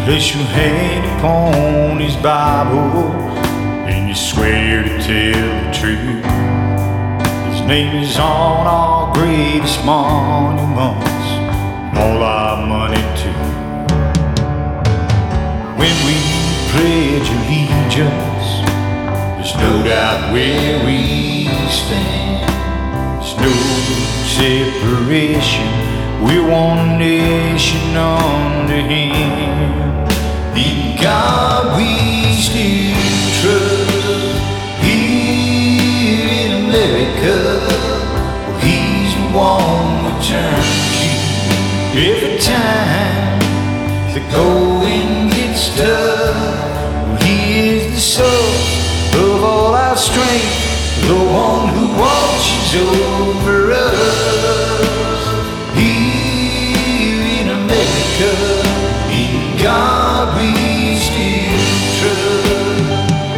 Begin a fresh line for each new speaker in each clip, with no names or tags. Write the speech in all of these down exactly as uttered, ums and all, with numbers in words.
Place your hand upon his Bible and you swear to tell the truth. His name is on our greatest monuments and all our money too. When we pledge allegiance, there's no doubt where we stand. There's no separation, we're one nation under him. In God we still trust. Here in America, he's the one we turn to. Every time the going gets tough, he is the source of all our strength, the one who watches over us. Here in America, in God we still trust.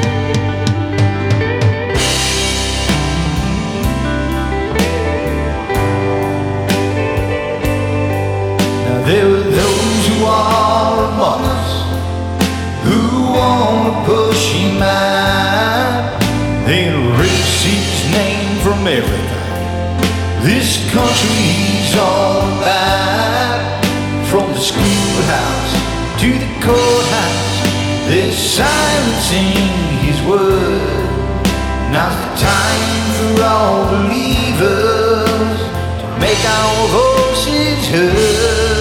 Now there are those who are among us who want to push him out. They'll erase his name from everything this country's all about. From the schoolhouse to the courthouse, they're silencing his word. Now's the time for all believers to make our voices heard.